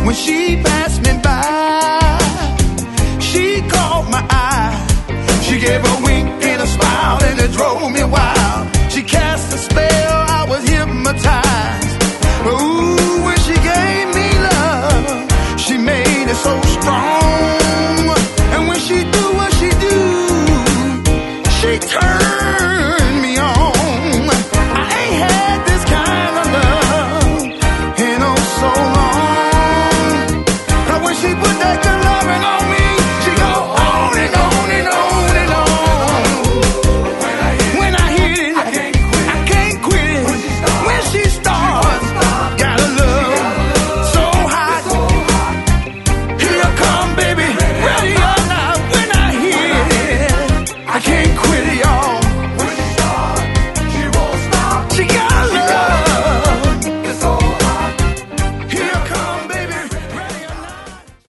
When she passed me by, she caught my eye. She gave a wink and a smile and it drove me wild.